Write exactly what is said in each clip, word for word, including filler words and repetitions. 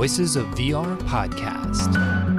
Voices of V R podcast.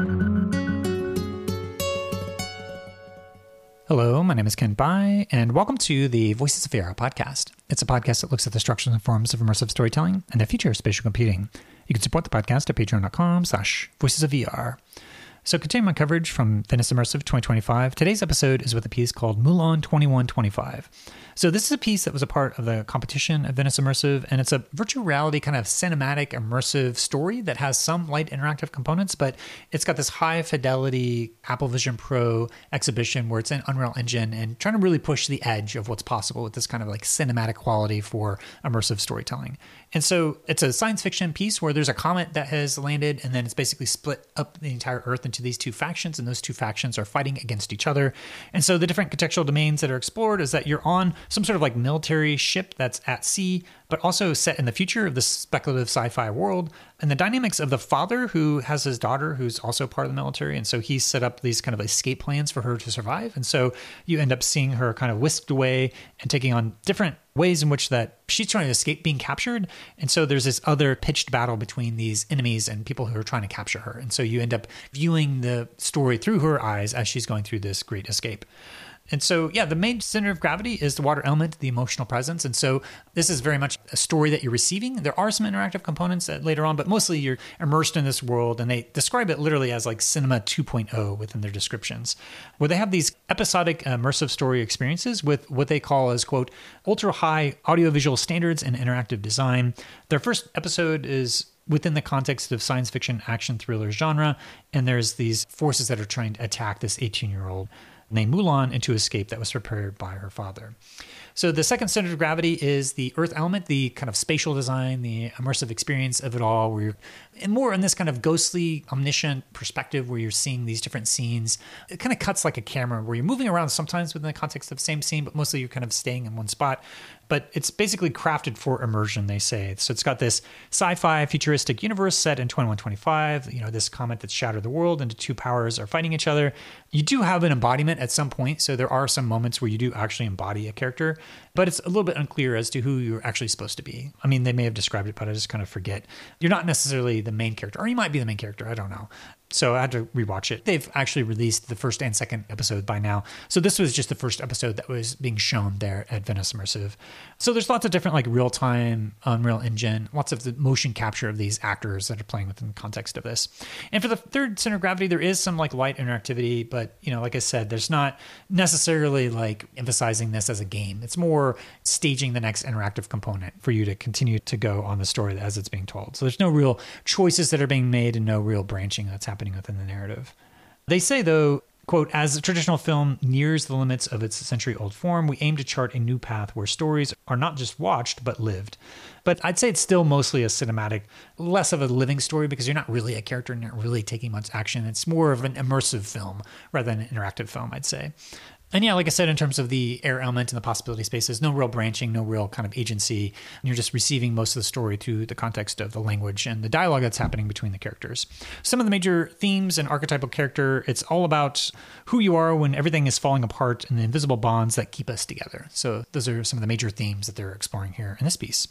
Hello, my name is Ken Bai, and welcome to the Voices of V R podcast. It's a podcast that looks at the structures and forms of immersive storytelling and the future of spatial computing. You can support the podcast at patreon.com slash voices of VR. So continuing my coverage from Venice Immersive twenty twenty-five, today's episode is with a piece called Mulan twenty-one twenty-five. So this is a piece that was a part of the competition at Venice Immersive, and it's a virtual reality kind of cinematic immersive story that has some light interactive components, but it's got this high fidelity Apple Vision Pro exhibition where it's in Unreal Engine and trying to really push the edge of what's possible with this kind of like cinematic quality for immersive storytelling. And so it's a science fiction piece where there's a comet that has landed, and then it's basically split up the entire Earth into these two factions, and those two factions are fighting against each other. And so the different contextual domains that are explored is that you're on some sort of like military ship that's at sea, but also set in the future of this speculative sci-fi world. And the dynamics of the father who has his daughter who's also part of the military. And so he's set up these kind of escape plans for her to survive. And so you end up seeing her kind of whisked away and taking on different ways in which that she's trying to escape being captured. And so there's this other pitched battle between these enemies and people who are trying to capture her. And so you end up viewing the story through her eyes as she's going through this great escape. And so, yeah, the main center of gravity is the water element, the emotional presence. And so this is very much a story that you're receiving. There are some interactive components that later on, but mostly you're immersed in this world. And they describe it literally as like cinema two point oh within their descriptions, where they have these episodic immersive story experiences with what they call as, quote, ultra high audiovisual standards and interactive design. Their first episode is within the context of science fiction action thriller genre. And there's these forces that are trying to attack this eighteen-year-old named Mulan into escape that was prepared by her father. So the second center of gravity is the Earth element, the kind of spatial design, the immersive experience of it all, where you're and more in this kind of ghostly, omniscient perspective where you're seeing these different scenes. It kind of cuts like a camera where you're moving around sometimes within the context of the same scene, but mostly you're kind of staying in one spot. But it's basically crafted for immersion, they say. So it's got this sci-fi futuristic universe set in twenty-one twenty-five, you know, this comet that's shattered the world into two powers are fighting each other. You do have an embodiment at some point. So there are some moments where you do actually embody a character, but it's a little bit unclear as to who you're actually supposed to be. I mean, they may have described it, but I just kind of forget. You're not necessarily the main character, or you might be the main character. I don't know. So I had to rewatch it. They've actually released the first and second episode by now. So this was just the first episode that was being shown there at Venice Immersive. So there's lots of different like real-time Unreal Engine, lots of the motion capture of these actors that are playing within the context of this. And for the third center of gravity, there is some like light interactivity, but you know, like I said, there's not necessarily like emphasizing this as a game. It's more staging the next interactive component for you to continue to go on the story as it's being told. So there's no real choices that are being made and no real branching that's happening within the narrative. They say, though, quote, as the traditional film nears the limits of its century-old form, we aim to chart a new path where stories are not just watched, but lived. But I'd say it's still mostly a cinematic, less of a living story because you're not really a character and not really taking much action. It's more of an immersive film rather than an interactive film, I'd say. And yeah, like I said, in terms of the air element and the possibility spaces, no real branching, no real kind of agency. And you're just receiving most of the story through the context of the language and the dialogue that's happening between the characters. Some of the major themes and archetypal character, it's all about who you are when everything is falling apart and the invisible bonds that keep us together. So those are some of the major themes that they're exploring here in this piece.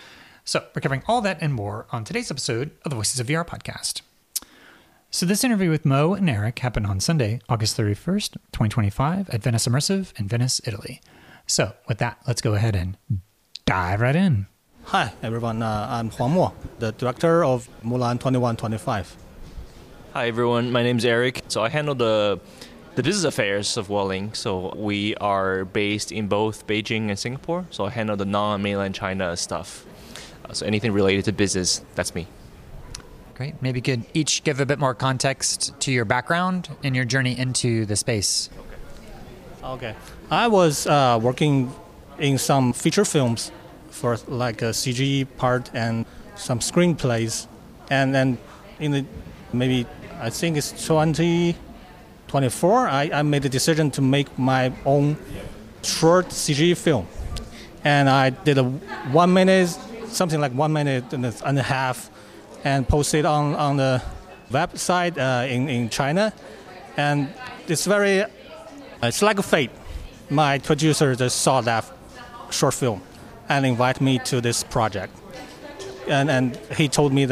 So we're covering all that and more on today's episode of the Voices of V R podcast. So this interview with Mo and Eric happened on Sunday, August thirty-first, twenty twenty-five at Venice Immersive in Venice, Italy. So with that, let's go ahead and dive right in. Hi, everyone. Uh, I'm Huang Mo, the director of Mulan twenty-one twenty-five. Hi, everyone. My name's Eric. So I handle the the business affairs of Wuling. So we are based in both Beijing and Singapore. So I handle the non-mainland China stuff. Uh, so anything related to business, that's me. Great. Maybe you could each give a bit more context to your background and your journey into the space. Okay. I was uh, working in some feature films for like a C G part and some screenplays. And then in the maybe, I think it's twenty twenty-four, I, I made the decision to make my own short C G film. And I did a one minute, something like one minute and a, and a half and posted on, on the website uh, in, in China. And it's very, it's like a fate. My producer just saw that short film and invited me to this project. And, and he told me that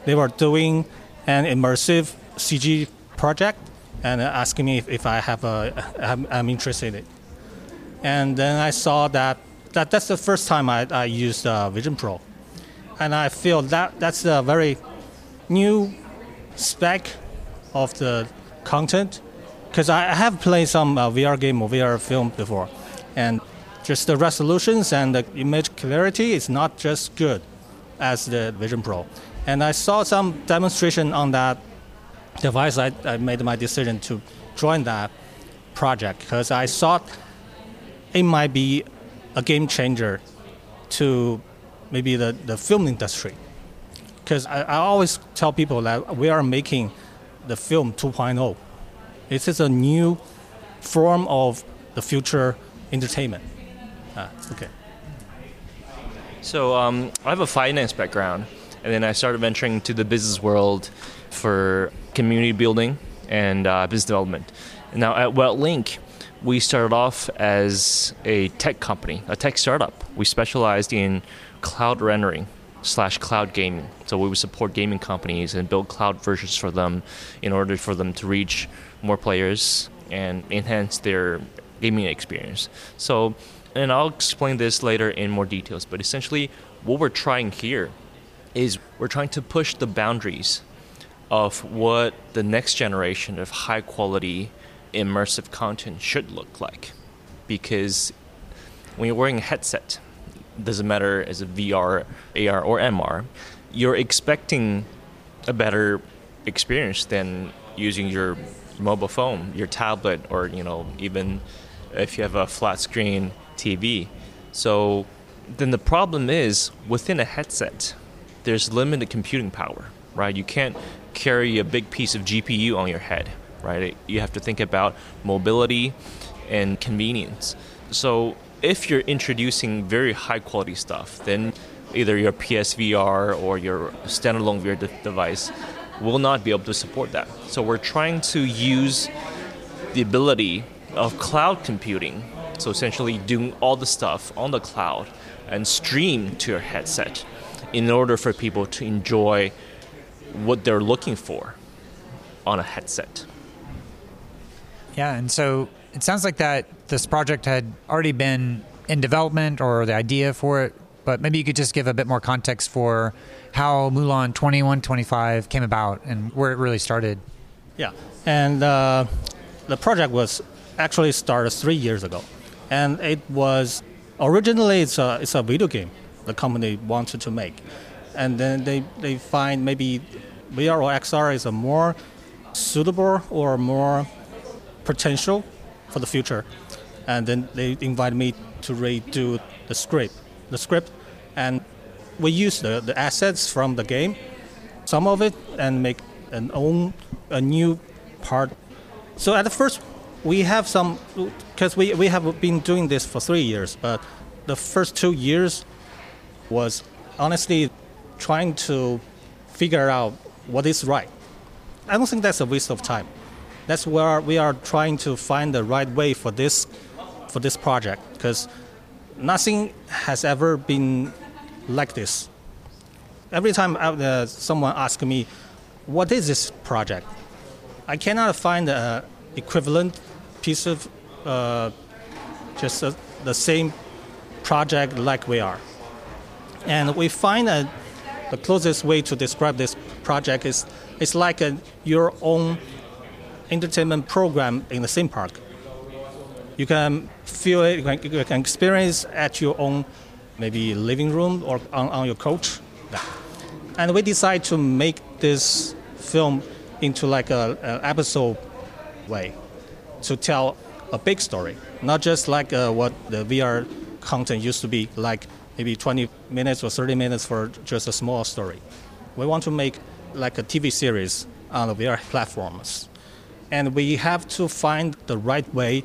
they were doing an immersive C G project and asking me if, if I have a, I'm, I'm interested in it. And then I saw that, that that's the first time I, I used uh, Vision Pro. And I feel that that's a very new spec of the content, because I have played some uh, V R game or V R film before, and just the resolutions and the image clarity is not just good as the Vision Pro. And I saw some demonstration on that device. I, I made my decision to join that project because I thought it might be a game changer to maybe the, the film industry. Because I, I always tell people that we are making the film two point oh. This is a new form of the future entertainment. Uh, okay. So um, I have a finance background, and then I started venturing into the business world for community building and uh, business development. Now at WellLink, we started off as a tech company, a tech startup. We specialized in cloud rendering slash cloud gaming. So we would support gaming companies and build cloud versions for them in order for them to reach more players and enhance their gaming experience. So, and I'll explain this later in more details, but essentially what we're trying here is we're trying to push the boundaries of what the next generation of high quality immersive content should look like. Because when you're wearing a headset, doesn't matter as a V R, A R, or M R, you're expecting a better experience than using your mobile phone, your tablet, or you know, even if you have a flat screen T V. So then the problem is within a headset, there's limited computing power, right? You can't carry a big piece of G P U on your head, right? You have to think about mobility and convenience. So if you're introducing very high quality stuff, then either your P S V R or your standalone V R de- device will not be able to support that. So we're trying to use the ability of cloud computing, so essentially doing all the stuff on the cloud and stream to your headset in order for people to enjoy what they're looking for on a headset. Yeah, and so it sounds like that this project had already been in development or the idea for it, but maybe you could just give a bit more context for how Mulan twenty-one twenty-five came about and where it really started. Yeah, and uh, the project was actually started three years ago, and it was originally it's a it's a video game the company wanted to make, and then they they find maybe V R or X R is a more suitable or more potential for the future, and then they invited me to redo the script, the script, and we use the, the assets from the game, some of it, and make an own a new part. So at the first, we have some, because we, we have been doing this for three years, but the first two years was honestly trying to figure out what is right. I don't think that's a waste of time. That's where we are trying to find the right way for this for this project, because nothing has ever been like this. Every time uh, someone asks me, what is this project? I cannot find an equivalent piece of uh, just uh, the same project like we are. And we find that the closest way to describe this project is it's like a, your own entertainment program in the theme park. You can feel it, you can, you can experience at your own maybe living room or on, on your couch. And we decided to make this film into like a, an episode way to tell a big story, not just like uh, what the V R content used to be, like maybe twenty minutes or thirty minutes for just a small story. We want to make like a T V series on the V R platforms. And we have to find the right way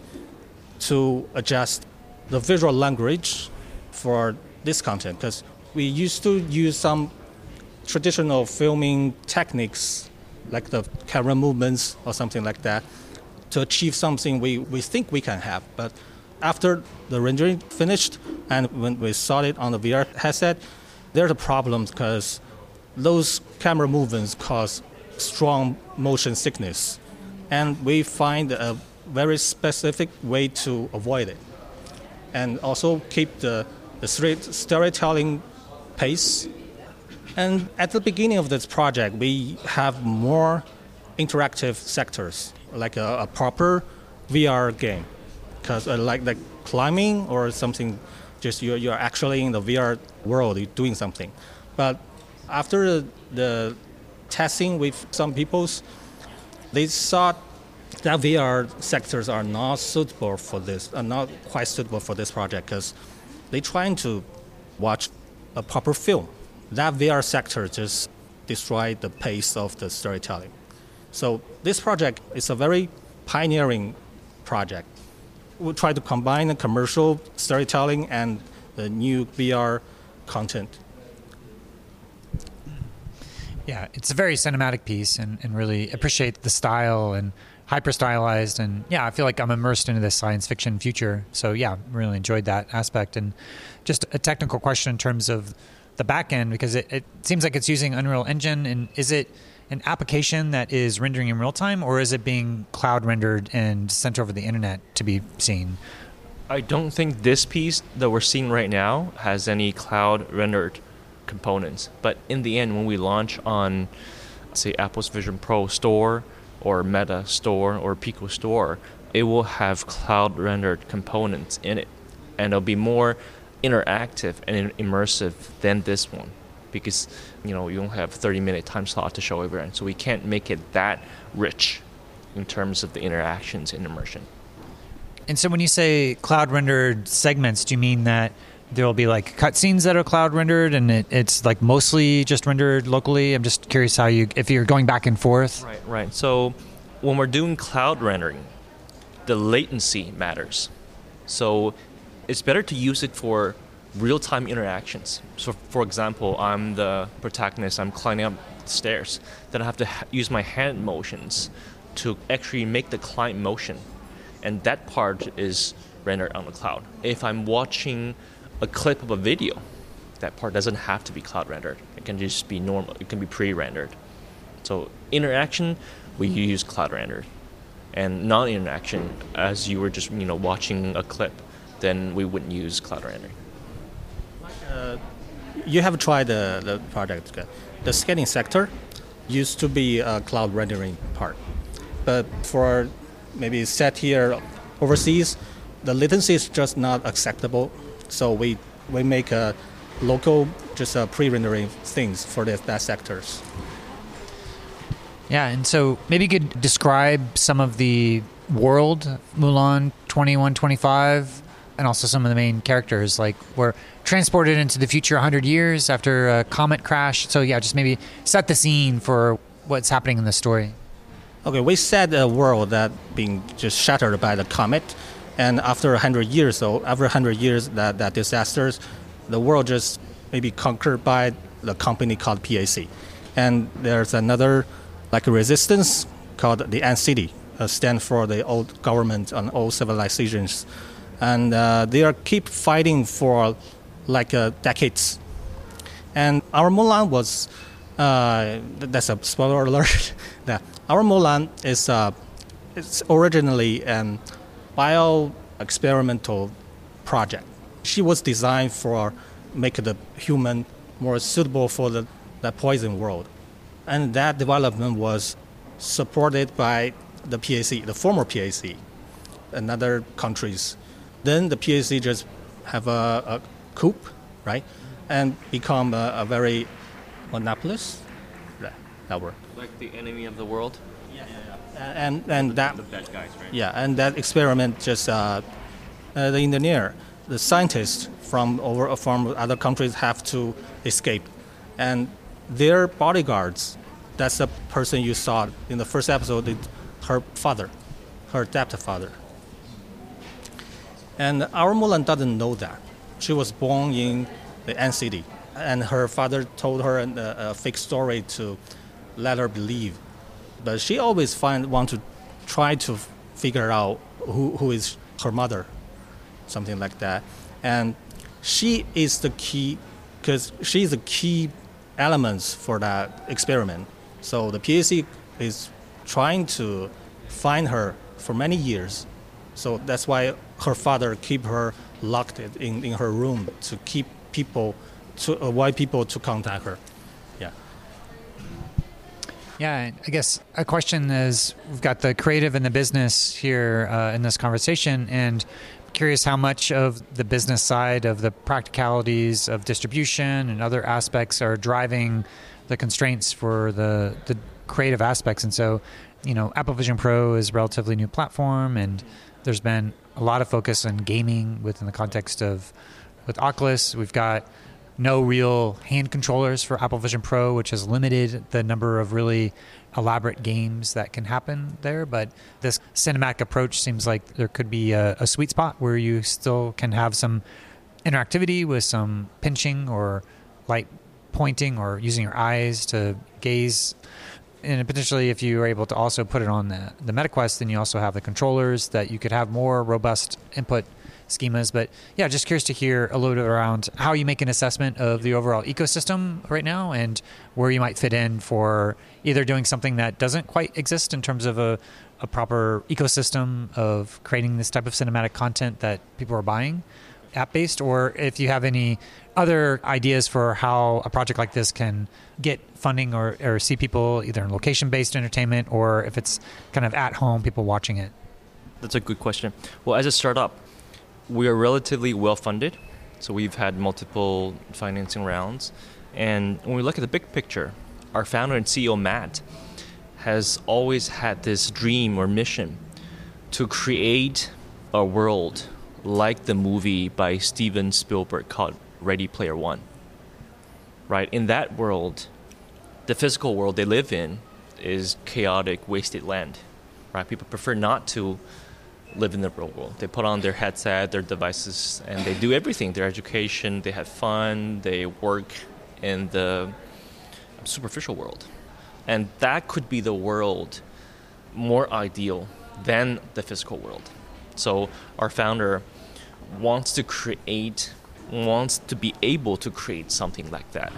to adjust the visual language for this content, because we used to use some traditional filming techniques like the camera movements or something like that to achieve something we, we think we can have. But after the rendering finished and when we saw it on the V R headset, there's a problem because those camera movements cause strong motion sickness. And we find a very specific way to avoid it. And also keep the, the storytelling pace. And at the beginning of this project, we have more interactive sectors, like a, a proper V R game. Because uh, like the climbing or something, just you're, you're actually in the V R world, you're doing something. But after the, the testing with some peoples, they thought that V R sectors are not suitable for this, are not quite suitable for this project because they're trying to watch a proper film. That V R sector just destroyed the pace of the storytelling. So this project is a very pioneering project. We try to combine the commercial storytelling and the new V R content. Yeah, it's a very cinematic piece, and, and really appreciate the style and hyper stylized. And yeah, I feel like I'm immersed into this science fiction future. So yeah, really enjoyed that aspect. And just a technical question in terms of the back end, because it, it seems like it's using Unreal Engine. And is it an application that is rendering in real time, or is it being cloud rendered and sent over the internet to be seen? I don't think this piece that we're seeing right now has any cloud rendered components. But in the end, when we launch on, say, Apple's Vision Pro store or Meta store or Pico store, it will have cloud rendered components in it. And it'll be more interactive and immersive than this one. Because, you know, you don't have thirty minute time slot to show everyone. So we can't make it that rich in terms of the interactions and immersion. And so when you say cloud rendered segments, do you mean that there will be like cutscenes that are cloud rendered and it, it's like mostly just rendered locally? I'm just curious how you, if you're going back and forth. Right, right. So when we're doing cloud rendering, the latency matters. So it's better to use it for real-time interactions. So for example, I'm the protagonist, I'm climbing up the stairs. Then I have to ha- use my hand motions to actually make the climb motion. And that part is rendered on the cloud. If I'm watching a clip of a video, that part doesn't have to be cloud rendered. It can just be normal, it can be pre-rendered. So interaction, we use cloud rendered. And non-interaction, as you were just you know watching a clip, then we wouldn't use cloud rendering. Uh, you have tried the, the project. The scanning sector used to be a cloud rendering part. But for maybe set here overseas, the latency is just not acceptable. So we we make a local, just a pre-rendering things for the, that sectors. Yeah, and so maybe you could describe some of the world, Mulan twenty-one twenty-five, and also some of the main characters. Like we're transported into the future one hundred years after a comet crash. So yeah, just maybe set the scene for what's happening in the story. Okay, we set a world that being just shattered by the comet, and after one hundred years, so after one hundred years that, that disasters, the world just maybe conquered by the company called P A C. And there's another like a resistance called the Ant City, uh, stand for the old government and old civilizations. And uh, they are keep fighting for like uh, decades. And our Mulan was, uh, that's a spoiler alert, that our Mulan is uh, it's originally an bio-experimental project. She was designed for make the human more suitable for the, the poison world. And that development was supported by the P A C, the former P A C, and other countries. Then the P A C just have a, a coup, right, and become a, a very monopolist. That, that word. Like the enemy of the world? Yeah, yeah, yeah. And and the, that. The bad guys, right? Yeah, and that experiment just uh, uh, the engineer, the scientists from over from other countries have to escape, and their bodyguards. That's the person you saw in the first episode. Her father, her adopted father. And our Mulan doesn't know that. She was born in the Ant City, and her father told her a, a fake story to let her believe. But she always find want to try to figure out who, who is her mother, something like that. And she is the key, because she is the key elements for that experiment. So the P A C is trying to find her for many years. So that's why her father keep her locked in, in her room to keep people, to avoid people to contact her. Yeah. Yeah, I guess a question is, we've got the creative and the business here uh, in this conversation, and I'm curious how much of the business side of the practicalities of distribution and other aspects are driving the constraints for the, the creative aspects. And so, you know, Apple Vision Pro is a relatively new platform, and there's been a lot of focus on gaming within the context of, with Oculus. We've got no real hand controllers for Apple Vision Pro, which has limited the number of really elaborate games that can happen there. But this cinematic approach seems like there could be a, a sweet spot where you still can have some interactivity with some pinching or light pointing or using your eyes to gaze. And potentially, if you are able to also put it on the, the MetaQuest, then you also have the controllers that you could have more robust input schemas. But yeah, just curious to hear a little bit around how you make an assessment of the overall ecosystem right now and where you might fit in for either doing something that doesn't quite exist in terms of a, a proper ecosystem of creating this type of cinematic content that people are buying app-based, or if you have any other ideas for how a project like this can get funding or, or see people either in location-based entertainment, or if it's kind of at home, people watching it. That's a good question. Well, as a startup, we are relatively well-funded, so we've had multiple financing rounds. And when we look at the big picture, our founder and C E O, Matt, has always had this dream or mission to create a world like the movie by Steven Spielberg called Ready Player One. Right? In that world, the physical world they live in is chaotic, wasted land. Right? People prefer not to live in the real world. They put on their headset, their devices, and they do everything. Their education, they have fun, they work in the superficial world. And that could be the world more ideal than the physical world. So our founder wants to create, wants to be able to create something like that.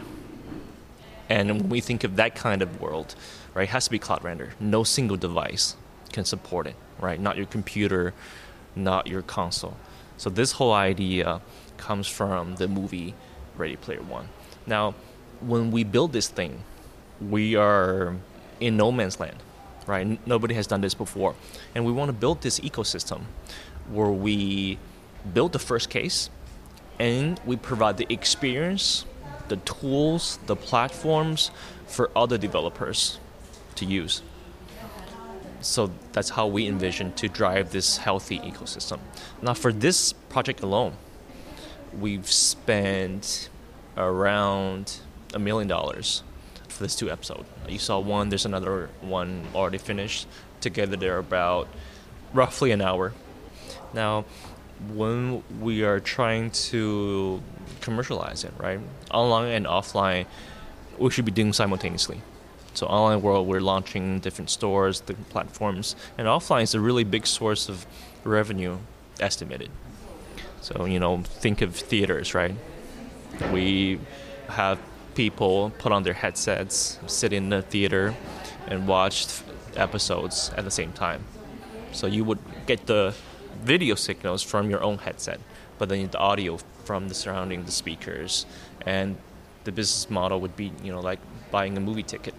And when we think of that kind of world, right, it has to be cloud render. No single device can support it. Right, not your computer, not your console. So this whole idea comes from the movie Ready Player One. Now, when we build this thing, we are in no man's land, right? Nobody has done this before. And we want to build this ecosystem where we build the first case and we provide the experience, the tools, the platforms for other developers to use. So that's how we envision to drive this healthy ecosystem. Now, for this project alone, we've spent around a million dollars for this two episode. You saw one, there's another one already finished. Together, they're about roughly an hour. Now, when we are trying to commercialize it, right, online and offline, we should be doing simultaneously. So online world, we're launching different stores, different platforms, and offline is a really big source of revenue estimated. So, you know, think of theaters, right? We have people put on their headsets, sit in the theater, and watch episodes at the same time. So you would get the video signals from your own headset, but then the audio from the surrounding, the speakers, and the business model would be, you know, like buying a movie ticket.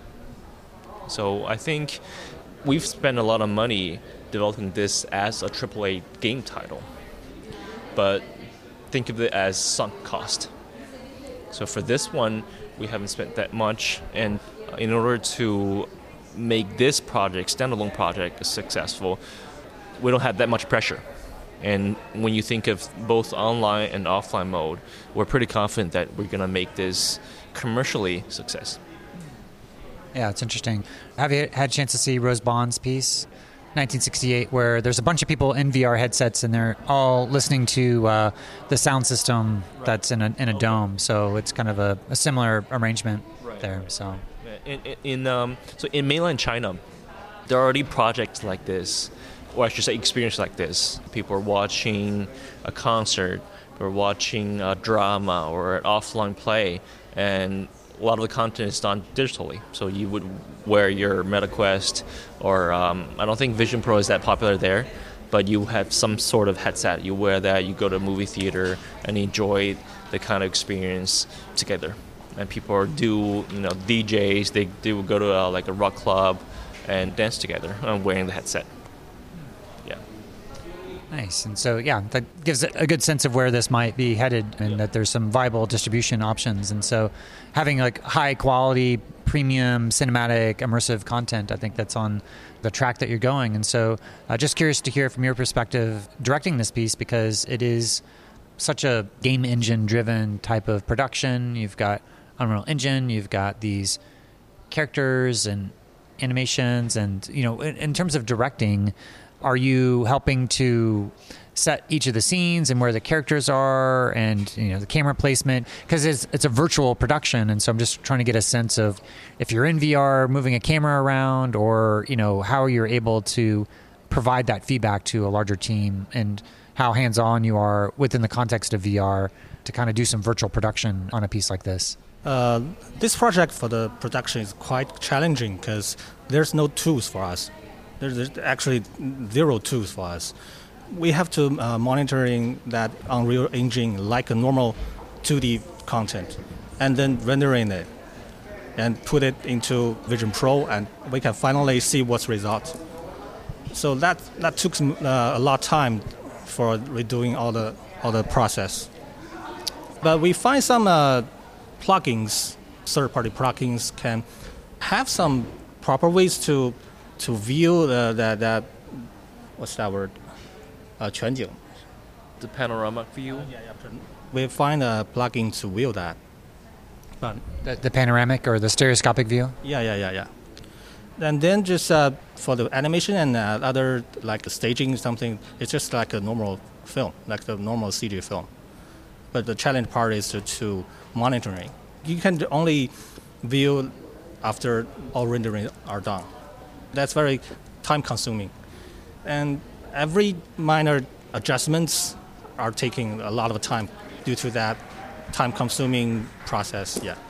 So I think we've spent a lot of money developing this as a triple A game title, but think of it as sunk cost. So for this one, we haven't spent that much, and in order to make this project, standalone project, successful, we don't have that much pressure. And when you think of both online and offline mode, we're pretty confident that we're going to make this commercially success. Yeah, it's interesting. Have you had a chance to see Rose Bond's piece, nineteen sixty-eight, where there's a bunch of people in V R headsets and they're all listening to uh, the sound system right. that's in a in a okay. dome. So it's kind of a, a similar arrangement right. there. So in, in um, so in mainland China, there are already projects like this, or I should say experience like this. People are watching a concert, or watching a drama or an offline play, and a lot of the content is done digitally. So you would wear your MetaQuest, or um, I don't think Vision Pro is that popular there, but you have some sort of headset. You wear that, you go to a movie theater, and enjoy the kind of experience together. And people are do, you know, D Js, they, they would go to a, like a rock club and dance together uh, wearing the headset. Yeah. Nice. And so, yeah, that gives a good sense of where this might be headed, and that there's some viable distribution options. And so having like high quality, premium, cinematic, immersive content, I think that's on the track that you're going. And so uh, just curious to hear from your perspective directing this piece, because it is such a game engine driven type of production. You've got Unreal Engine, you've got these characters and animations, and, you know, in, in terms of directing, are you helping to set each of the scenes and where the characters are, and, you know, the camera placement? Because it's it's a virtual production, and so I'm just trying to get a sense of if you're in V R, moving a camera around, or, you know, how you're able to provide that feedback to a larger team, and how hands-on you are within the context of V R to kind of do some virtual production on a piece like this. Uh, this project for the production is quite challenging because there's no tools for us. There's, there's actually zero tools for us. We have to uh, monitoring that Unreal Engine like a normal two D content, and then rendering it and put it into Vision Pro, and we can finally see what's result. So that that took some, uh, a lot of time for redoing all the all the process. But we find some uh, plugins, third-party plugins, can have some proper ways to to view the, the, the what's that word? Uh, 全景. The panoramic view? Yeah, yeah. We find a plugin to view that. But The, the panoramic or the stereoscopic view? yeah, yeah, yeah, yeah. And then just uh, for the animation and uh, other, like staging something, it's just like a normal film, like the normal C G film. But the challenge part is to, to monitoring. You can only view after all rendering are done. That's very time consuming. And every minor adjustments are taking a lot of time due to that time consuming process, yeah.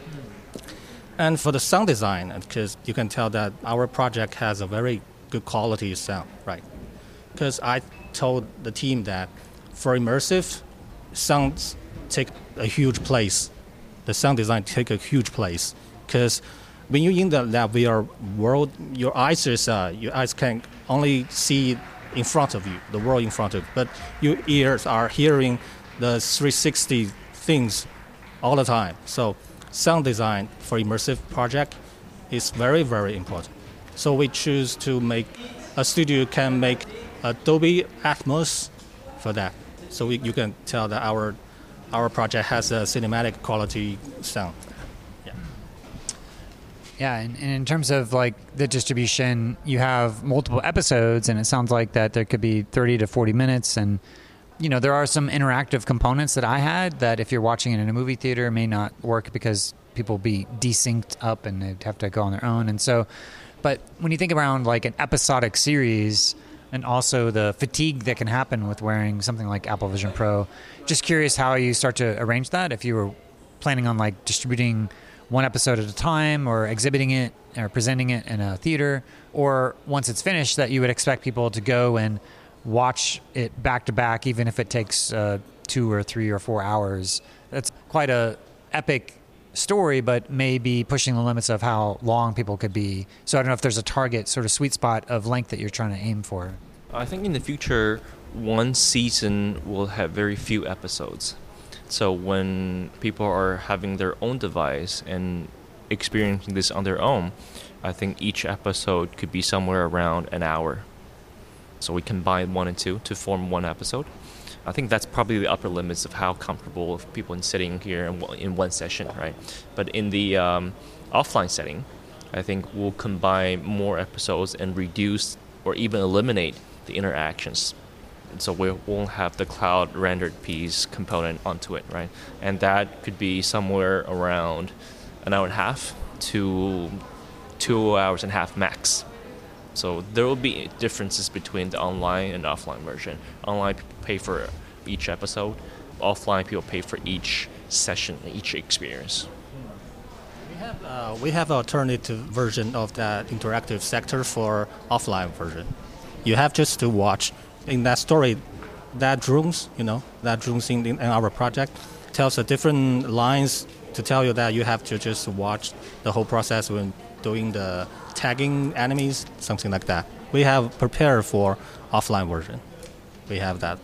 And for the sound design, because you can tell that our project has a very good quality sound, right? Because I told the team that for immersive, sounds take a huge place. The sound design take a huge place. Because when you're in the that V R world, your eyes is uh, your eyes can only see in front of you, the world in front of you, but your ears are hearing the three sixty things all the time. So sound design for immersive project is very, very important. So we choose to make, a studio can make a Dolby Atmos for that. So we, you can tell that our our project has a cinematic quality sound. Yeah. Yeah, and, and in terms of like the distribution, you have multiple episodes, and it sounds like that there could be thirty to forty minutes, and you know, there are some interactive components that I had that if you're watching it in a movie theater may not work because people be desynced up and they'd have to go on their own. And so, but when you think around like an episodic series and also the fatigue that can happen with wearing something like Apple Vision Pro, just curious how you start to arrange that, if you were planning on like distributing one episode at a time or exhibiting it or presenting it in a theater, or once it's finished that you would expect people to go and watch it back to back, even if it takes uh, two or three or four hours. That's quite a epic story, but may be pushing the limits of how long people could be. So I don't know if there's a target sort of sweet spot of length that you're trying to aim for. I think in the future, one season will have very few episodes. So when people are having their own device and experiencing this on their own, I think each episode could be somewhere around an hour. So we combine one and two to form one episode. I think that's probably the upper limits of how comfortable people in sitting here in one, in one session, right? But in the um, offline setting, I think we'll combine more episodes and reduce or even eliminate the interactions. And so we won't have the cloud rendered piece component onto it, right? And that could be somewhere around an hour and a half to two hours and a half max. So there will be differences between the online and offline version. Online, people pay for each episode. Offline, people pay for each session, each experience. Uh, we have an alternative version of that interactive sector for offline version. You have just to watch in that story, that drones, you know, that drones in, in our project tells a different lines to tell you that you have to just watch the whole process when doing the tagging enemies, something like that. We have prepared for offline version. We have that.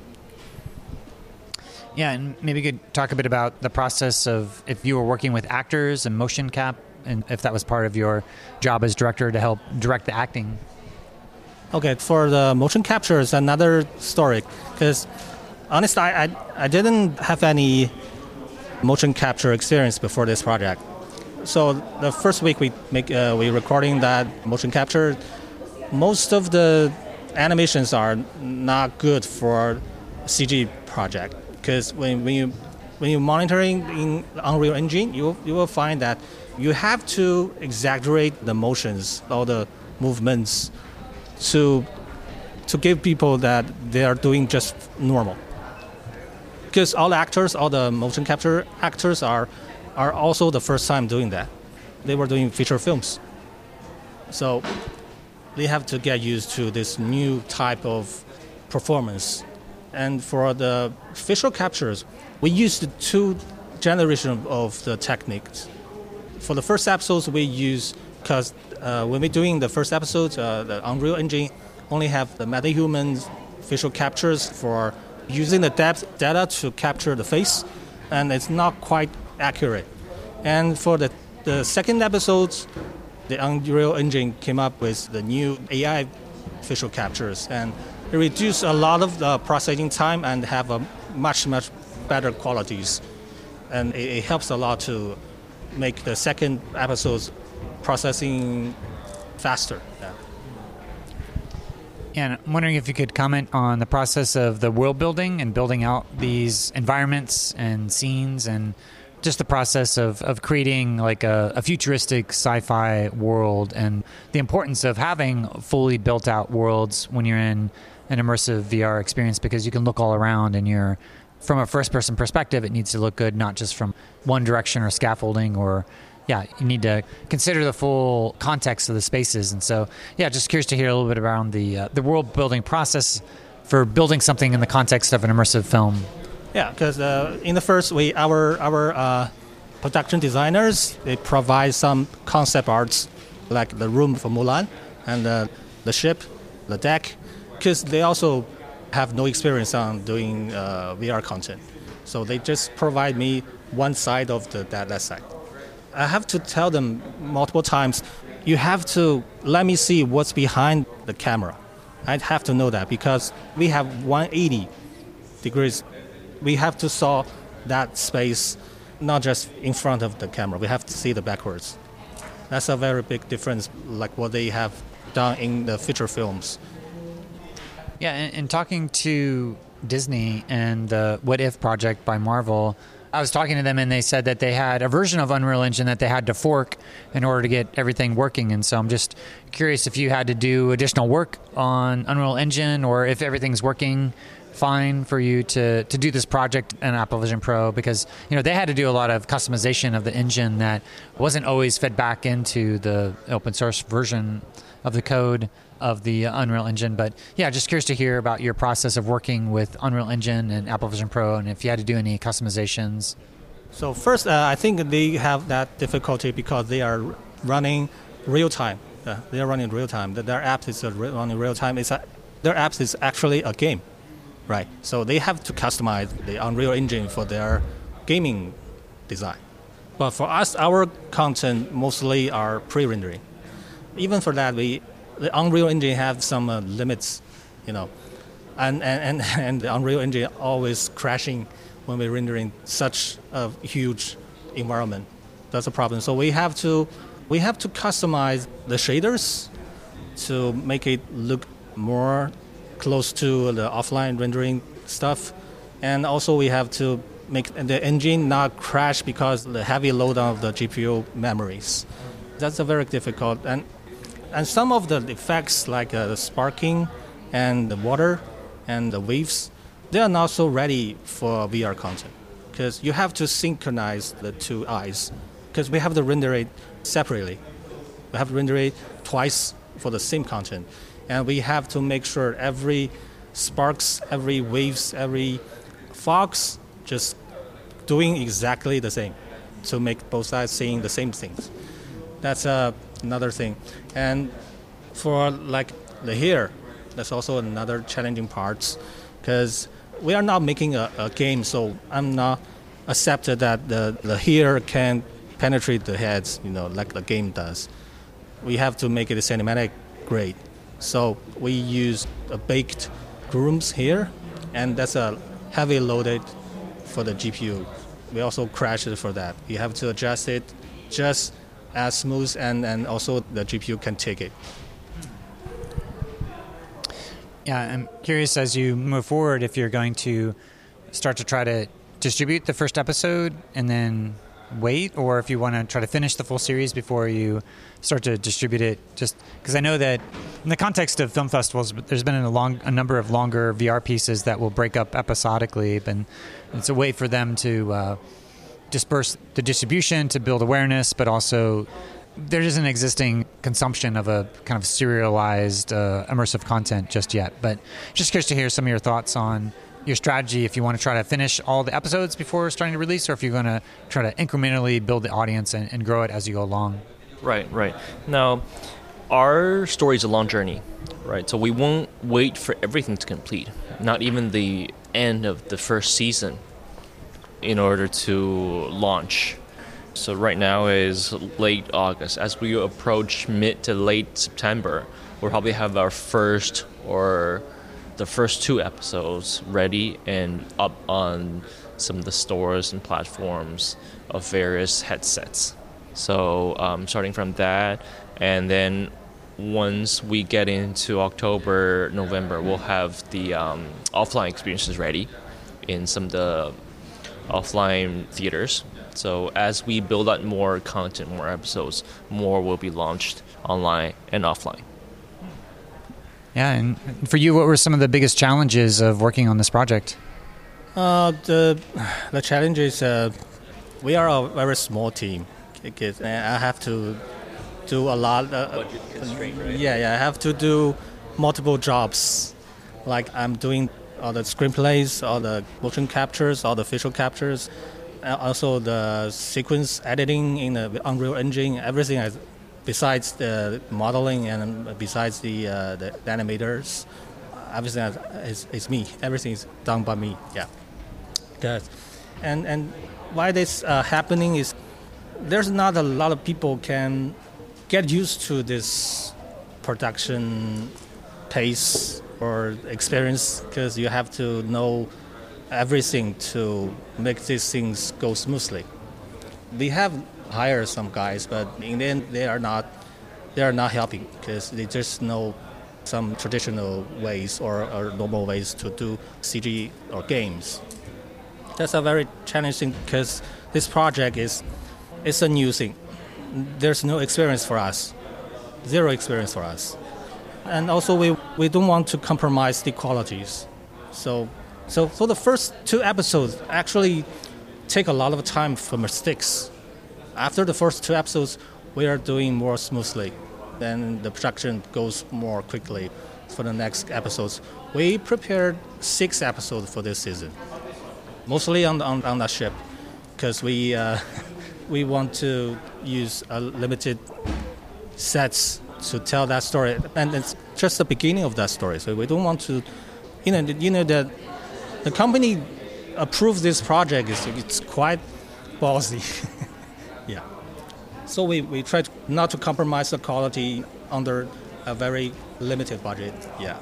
Yeah, and maybe you could talk a bit about the process of if you were working with actors and motion cap, and if that was part of your job as director to help direct the acting. Okay, for the motion capture is another story, because honestly, I, I, I didn't have any motion capture experience before this project. So the first week we make uh, we recording that motion capture, most of the animations are not good for C G project. Because when, when you when you're monitoring in Unreal Engine, you you will find that you have to exaggerate the motions, all the movements, to to give people that they are doing just normal. Because all the actors, all the motion capture actors are are also the first time doing that. They were doing feature films, so they have to get used to this new type of performance. And for the facial captures, we used two generations of the techniques. For the first episodes, we use, because uh, when we're doing the first episode, uh, the Unreal Engine only have the metahuman facial captures for using the depth data to capture the face, and it's not quite accurate. And for the, the second episodes, the Unreal Engine came up with the new A I facial captures, and it reduced a lot of the processing time and have a much, much better qualities. And it, it helps a lot to make the second episodes processing faster. Yeah. And I'm wondering if you could comment on the process of the world building and building out these environments and scenes, and just the process of, of creating like a, a futuristic sci-fi world, and the importance of having fully built out worlds when you're in an immersive V R experience, because you can look all around and you're, from a first person perspective, it needs to look good, not just from one direction or scaffolding, or yeah, you need to consider the full context of the spaces. And so, yeah, just curious to hear a little bit around the uh, the world building process for building something in the context of an immersive film. Yeah, because uh, in the first way, our our uh, production designers, they provide some concept arts, like the room for Mulan and uh, the ship, the deck, because they also have no experience on doing uh, V R content. So they just provide me one side of the that, that side. I have to tell them multiple times, you have to let me see what's behind the camera. I have to know that, because we have one hundred eighty degrees. We have to saw that space, not just in front of the camera. We have to see the backwards. That's a very big difference, like what they have done in the feature films. Yeah, and, and talking to Disney and the What If project by Marvel, I was talking to them and they said that they had a version of Unreal Engine that they had to fork in order to get everything working. And so I'm just curious if you had to do additional work on Unreal Engine, or if everything's working fine for you to, to do this project in Apple Vision Pro, because you know they had to do a lot of customization of the engine that wasn't always fed back into the open source version of the code of the Unreal Engine. But yeah, just curious to hear about your process of working with Unreal Engine and Apple Vision Pro, and if you had to do any customizations. So first, uh, I think they have that difficulty because they are running real time. Uh, they are running real time. Their app is uh, running real time. It's a, their apps is actually a game, right? So they have to customize the Unreal Engine for their gaming design. But for us, our content mostly are pre-rendering. Even for that, we the Unreal Engine have some uh, limits, you know, and, and, and, and the Unreal Engine always crashing when we're rendering such a huge environment. That's a problem. So we have to we have to customize the shaders to make it look more close to the offline rendering stuff, and also we have to make the engine not crash because the heavy load of the G P U memories. That's a very difficult. and. And some of the effects, like uh, the sparking and the water and the waves, they are not so ready for V R content, because you have to synchronize the two eyes, because we have to render it separately. We have to render it twice for the same content. And we have to make sure every sparks, every waves, every fogs just doing exactly the same to make both sides seeing the same things. That's uh, another thing. And for like the hair, that's also another challenging part because we are not making a, a game, so I'm not accepted that the, the hair can penetrate the heads, you know, like the game does. We have to make it a cinematic grade. So we use a baked grooms here, and that's a heavy loaded for the G P U. We also crash it for that. You have to adjust it just as smooth, and, and also the G P U can take it. Yeah, I'm curious as you move forward if you're going to start to try to distribute the first episode and then wait, or if you want to try to finish the full series before you start to distribute it. Just because I know that in the context of film festivals, there's been a long a number of longer V R pieces that will break up episodically, and it's a way for them to uh, disperse the distribution to build awareness, but also there isn't existing consumption of a kind of serialized uh, immersive content just yet. But just curious to hear some of your thoughts on your strategy if you want to try to finish all the episodes before starting to release, or if you're going to try to incrementally build the audience and, and grow it as you go along. Right, right. Now, our story is a long journey, right? So we won't wait for everything to complete, not even the end of the first season, in order to launch. So right now is late August. As we approach mid to late September, we'll probably have our first or the first two episodes ready and up on some of the stores and platforms of various headsets. So um, starting from that, and then once we get into October, November, we'll have the um, offline experiences ready in some of the offline theaters. So as we build out more content, more episodes, more will be launched online and offline. Yeah, and for you, what were some of the biggest challenges of working on this project? Uh, the the challenge is uh, we are a very small team. Because I have to do a lot. Uh, Budget constraint, right? Yeah, yeah. I have to do multiple jobs. Like I'm doing all the screenplays, all the motion captures, all the visual captures, uh, also the sequence editing in the Unreal Engine. Everything is, besides the modeling and besides the uh, the animators, everything is, is me. Everything is done by me. Yeah. Good. And and why this uh, happening is, there's not a lot of people can get used to this production pace or experience, because you have to know everything to make these things go smoothly. We have hired some guys, but in the end they are not they are not helping, because they just know some traditional ways or, or normal ways to do C G or games. That's a very challenging, because this project is It's a new thing. There's no experience for us, zero experience for us, and also we, we don't want to compromise the qualities. So, so for the first two episodes, actually take a lot of time for mistakes. After the first two episodes, we are doing more smoothly. Then the production goes more quickly for the next episodes. We prepared six episodes for this season, mostly on on, on that ship, because we. Uh, We want to use a limited sets to tell that story, and it's just the beginning of that story. So we don't want to, you know, you know that the company approved this project is it's quite ballsy. Yeah. So we, we try to not to compromise the quality under a very limited budget. Yeah.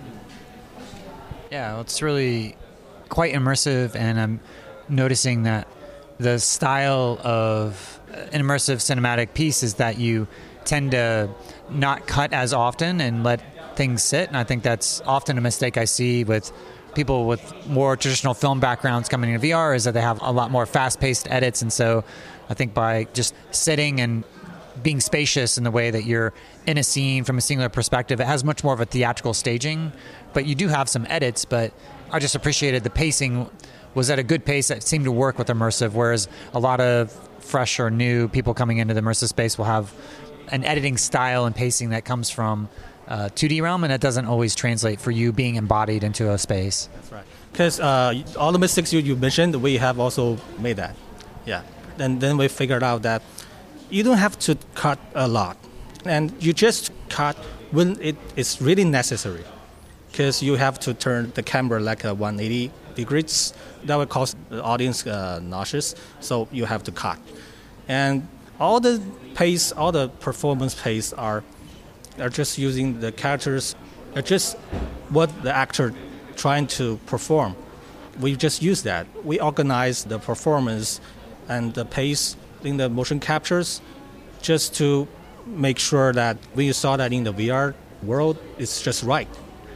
Yeah, well, it's really quite immersive, and I'm noticing that the style of an immersive cinematic piece is that you tend to not cut as often and let things sit. And I think that's often a mistake I see with people with more traditional film backgrounds coming into V R, is that they have a lot more fast-paced edits. And so I think by just sitting and being spacious in the way that you're in a scene from a singular perspective, it has much more of a theatrical staging. But you do have some edits, but I just appreciated the pacing was at a good pace that seemed to work with immersive, whereas a lot of fresh or new people coming into the immersive space will have an editing style and pacing that comes from uh, two D realm, and it doesn't always translate for you being embodied into a space. That's right. Because uh, all the mistakes you, you mentioned, we have also made that. Yeah. And then we figured out that you don't have to cut a lot. And you just cut when it is really necessary. Because you have to turn the camera like a one hundred eighty degrees. That would cause the audience uh, nauseous. So you have to cut. And all the pace, all the performance pace are are just using the characters, are just what the actor trying to perform. We just use that. We organize the performance and the pace in the motion captures just to make sure that when you saw that in the V R world, it's just right.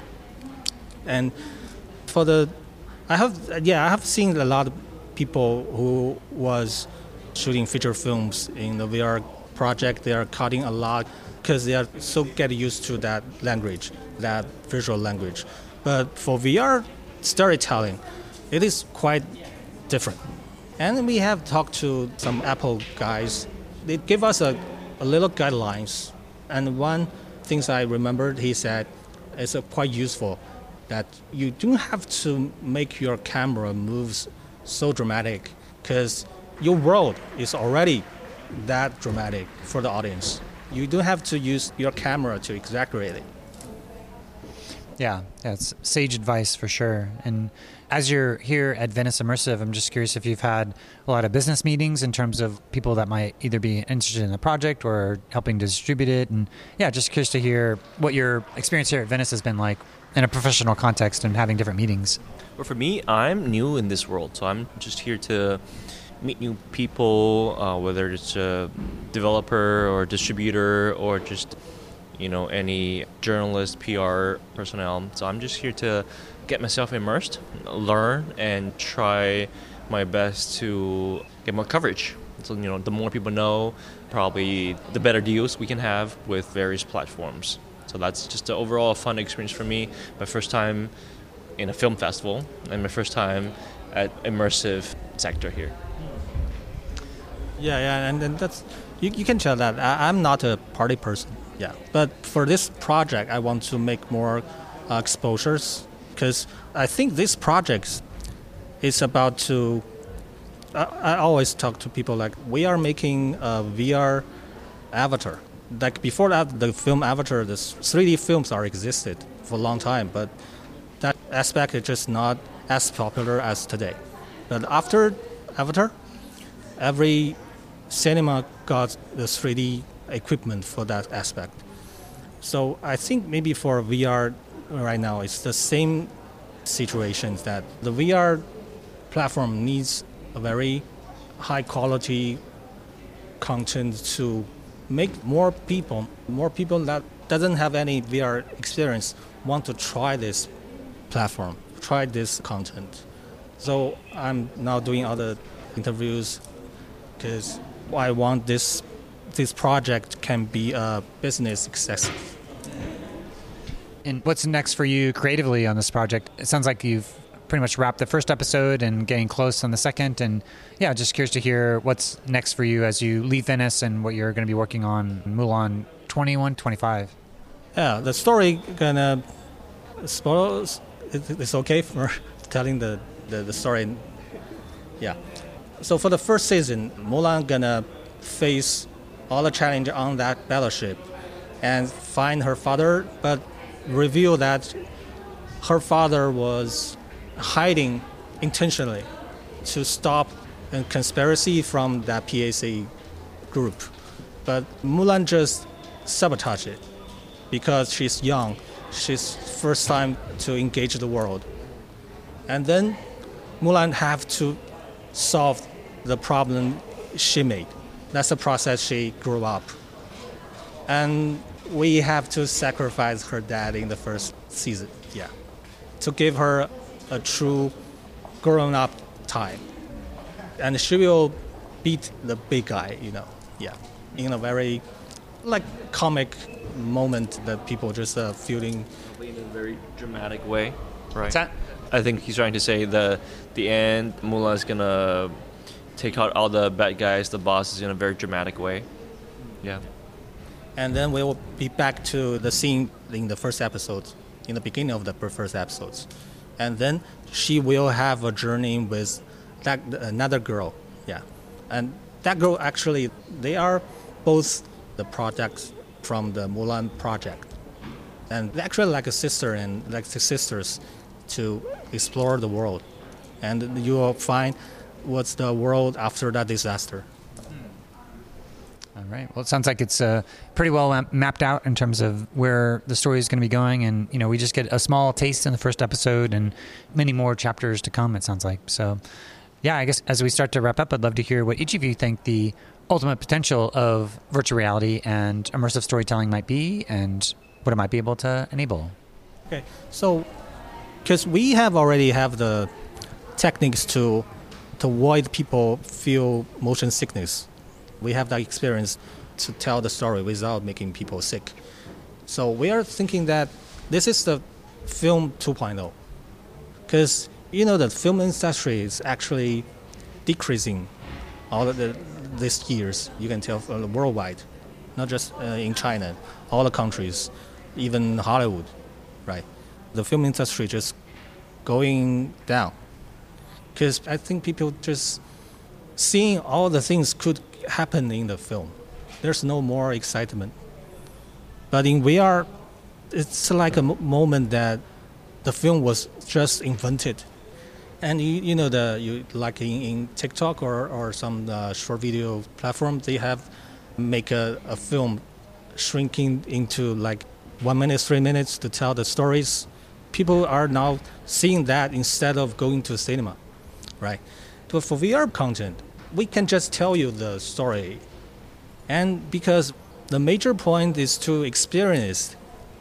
And for the, I have, yeah, I have seen a lot of people who was shooting feature films in the V R project. They are cutting a lot because they are so get used to that language, that visual language. But for V R storytelling, it is quite different. And we have talked to some Apple guys. They give us a, a little guidelines. And one thing I remembered, he said, is uh, quite useful, that you don't have to make your camera moves so dramatic because your world is already that dramatic for the audience. You don't have to use your camera to exaggerate it. Yeah, that's sage advice for sure. And as you're here at Venice Immersive, I'm just curious if you've had a lot of business meetings in terms of people that might either be interested in the project or helping to distribute it. And yeah, just curious to hear what your experience here at Venice has been like in a professional context and having different meetings. Well, for me, I'm new in this world, so I'm just here to meet new people, uh, whether it's a developer or distributor or just, you know, any journalist, P R personnel. So I'm just here to get myself immersed, learn, and try my best to get more coverage. So, you know, the more people know, probably the better deals we can have with various platforms. So that's just an overall fun experience for me. My first time in a film festival and my first time at immersive sector here. Yeah, yeah, and, and that's you, you can tell that I, I'm not a party person. Yeah, but for this project, I want to make more uh, exposures because I think this project is about to. I, I always talk to people like we are making a V R Avatar. Like before that, the film Avatar, the three D films are existed for a long time, but that aspect is just not as popular as today. But after Avatar, every cinema got the three D equipment for that aspect. So I think maybe for V R right now, it's the same situation that the V R platform needs a very high quality content to make more people, more people that doesn't have any V R experience want to try this platform, try this content. So I'm now doing other interviews because I want this this project can be a business success. And what's next for you creatively on this project? It sounds like you've pretty much wrapped the first episode and getting close on the second. And yeah, just curious to hear what's next for you as you leave Venice and what you're going to be working on Mulan twenty-one twenty-five. Yeah, the story gonna spoil. It's okay for telling the, the, the story. Yeah. So for the first season, Mulan gonna face all the challenge on that battleship and find her father, but reveal that her father was hiding intentionally to stop a conspiracy from that P A C group. But Mulan just sabotaged it because she's young. She's first time to engage the world. And then Mulan have to solve the problem she made. That's the process she grew up. And we have to sacrifice her dad in the first season, yeah, to give her a true grown-up time. And she will beat the big guy, you know, yeah, in a very, like, comic moment that people just uh, feeling. In a very dramatic way, right? What's that? I think he's trying to say the the end, Mulan's gonna take out all the bad guys, the bosses, in a very dramatic way. Yeah. And then we will be back to the scene in the first episode, in the beginning of the first episodes. And then she will have a journey with that another girl. Yeah. And that girl, actually, they are both the products from the Mulan project. And they're actually like a sister and like the sisters to explore the world. And you will find what's the world after that disaster. All right. Well, it sounds like it's uh, pretty well mapped out in terms of where the story is going to be going. And, you know, we just get a small taste in the first episode and many more chapters to come, it sounds like. So, yeah, I guess as we start to wrap up, I'd love to hear what each of you think the ultimate potential of virtual reality and immersive storytelling might be and what it might be able to enable. Okay. So, because we have already have the techniques to, to avoid people feel motion sickness. We have that experience to tell the story without making people sick. So we are thinking that this is the film two point oh. Because, you know, the film industry is actually decreasing all of the, these years. You can tell uh, worldwide, not just uh, in China, all the countries, even Hollywood, right? The film industry just going down. Because I think people just seeing all the things could happen in the film. There's no more excitement. But in V R, it's like a m- moment that the film was just invented. And you, you know, the you like in, in TikTok or, or some uh, short video platform, they have make a, a film shrinking into like one minute, three minutes to tell the stories. People are now seeing that instead of going to cinema, right? But for V R content, we can just tell you the story. And because the major point is to experience,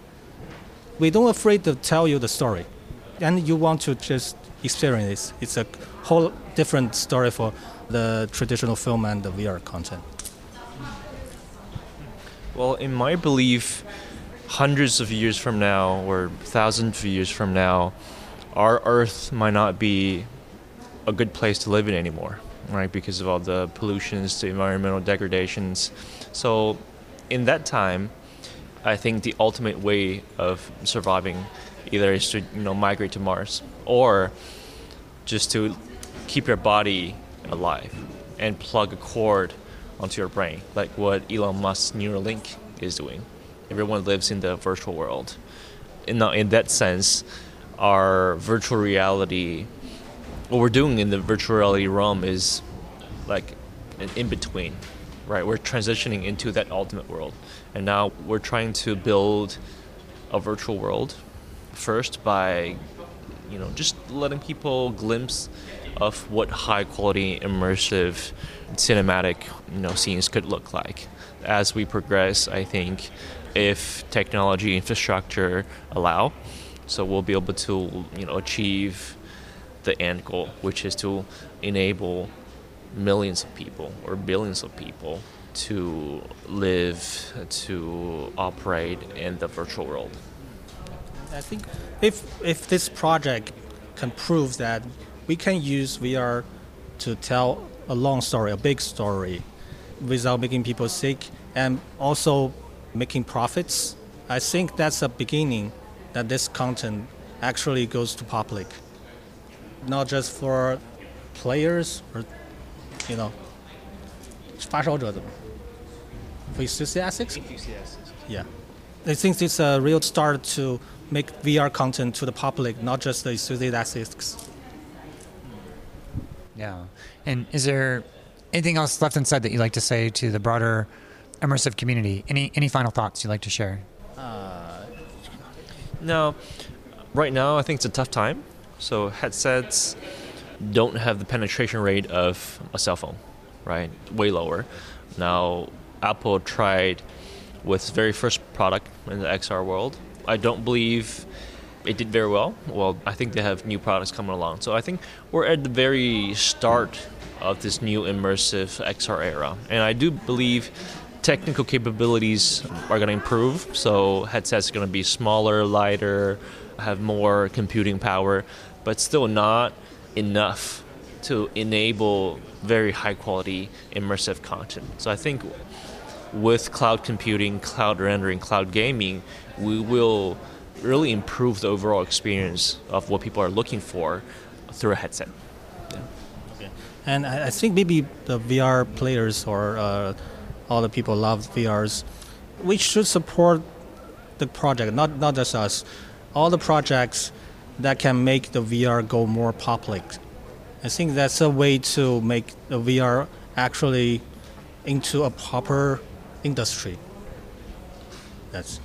we don't afraid to tell you the story. And you want to just experience it. It's a whole different story for the traditional film and the V R content. Well, in my belief, hundreds of years from now or thousands of years from now, our Earth might not be a good place to live in anymore. Right, because of all the pollutions, the environmental degradations. So in that time, I think the ultimate way of surviving either is to, you know, migrate to Mars or just to keep your body alive and plug a cord onto your brain, like what Elon Musk's Neuralink is doing. Everyone lives in the virtual world. In, in that sense, our virtual reality, what we're doing in the virtual reality realm is like an in-between, right? We're transitioning into that ultimate world. And now we're trying to build a virtual world first by, you know, just letting people glimpse of what high-quality, immersive, cinematic, you know, scenes could look like. As we progress, I think, if technology infrastructure allow, so we'll be able to, you know, achieve the end goal, which is to enable millions of people or billions of people to live, to operate in the virtual world. I think if if this project can prove that we can use V R to tell a long story, a big story, without making people sick and also making profits, I think that's a beginning that this content actually goes to public. Not just for players or, you know, 发烧者的 for enthusiasts. Enthusiasts. Yeah. I think it's a real start to make V R content to the public, not just the enthusiasts. Yeah. And is there anything else left unsaid that you'd like to say to the broader immersive community? Any any final thoughts you'd like to share? Uh, no. Right now, I think it's a tough time. So headsets don't have the penetration rate of a cell phone, right? Way lower. Now, Apple tried with its very first product in the X R world. I don't believe it did very well. Well, I think they have new products coming along. So I think we're at the very start of this new immersive X R era. And I do believe technical capabilities are going to improve. So headsets are going to be smaller, lighter, have more computing power. but still not enough to enable very high quality immersive content. So I think with cloud computing, cloud rendering, cloud gaming, we will really improve the overall experience of what people are looking for through a headset. Yeah. Okay. And I I think maybe the V R players or uh, all the people love V Rs, we should support the project, not not just us, all the projects that can make the V R go more public. I think that's a way to make the V R actually into a proper industry. That's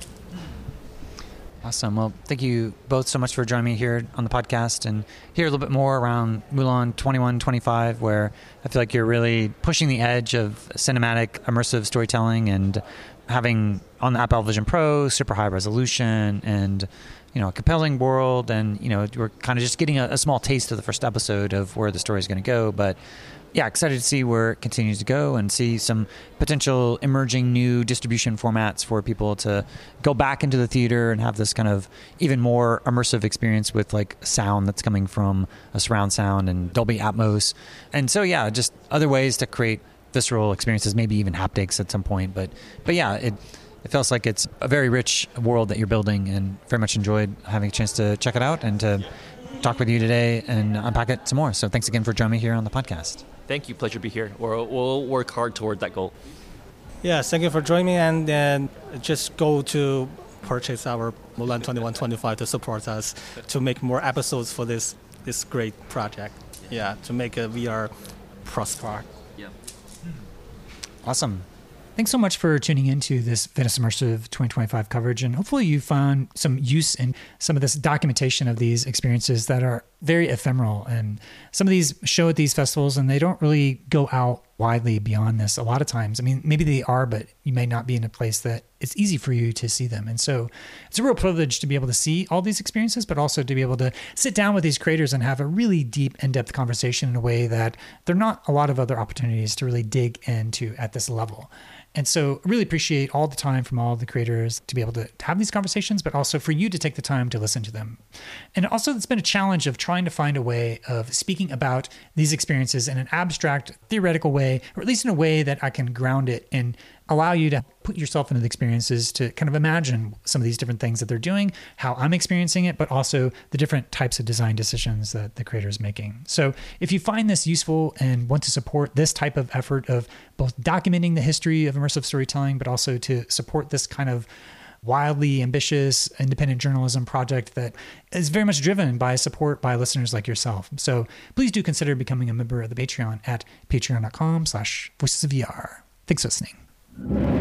Awesome. Well, thank you both so much for joining me here on the podcast and hear a little bit more around Mulan twenty-one twenty-five, where I feel like you're really pushing the edge of cinematic immersive storytelling and having on the Apple Vision Pro super high resolution and, you know, a compelling world. And, you know, we're kind of just getting a, a small taste of the first episode of where the story is going to go. But yeah, excited to see where it continues to go and see some potential emerging new distribution formats for people to go back into the theater and have this kind of even more immersive experience with like sound that's coming from a surround sound and Dolby Atmos. And so, yeah, just other ways to create visceral experiences, maybe even haptics at some point. But, but yeah, it, it feels like it's a very rich world that you're building, and very much enjoyed having a chance to check it out and to talk with you today and unpack it some more. So thanks again for joining me here on the podcast. Thank you. Pleasure to be here. We'll, we'll work hard toward that goal. yeah. Thank you for joining me, and then just go to purchase our Mulan twenty-one twenty-five to support us to make more episodes for this this great project. Yeah, to make a V R prosper. Yeah. Awesome. Thanks so much for tuning into this Venice Immersive twenty twenty-five coverage, and hopefully you found some use in some of this documentation of these experiences that are very ephemeral. And some of these show at these festivals, and they don't really go out widely beyond this a lot of times. I mean, maybe they are, but you may not be in a place that it's easy for you to see them. And so it's a real privilege to be able to see all these experiences, but also to be able to sit down with these creators and have a really deep, in-depth conversation in a way that there are not a lot of other opportunities to really dig into at this level. And so I really appreciate all the time from all the creators to be able to have these conversations, but also for you to take the time to listen to them. And also it's been a challenge of trying to find a way of speaking about these experiences in an abstract, theoretical way, or at least in a way that I can ground it and allow you to put yourself into the experiences to kind of imagine some of these different things that they're doing, how I'm experiencing it, but also the different types of design decisions that the creator is making. So if you find this useful and want to support this type of effort of both documenting the history of immersive storytelling, but also to support this kind of wildly ambitious independent journalism project that is very much driven by support by listeners like yourself. So please do consider becoming a member of the Patreon at patreon.com slash voices of VR. Thanks for listening.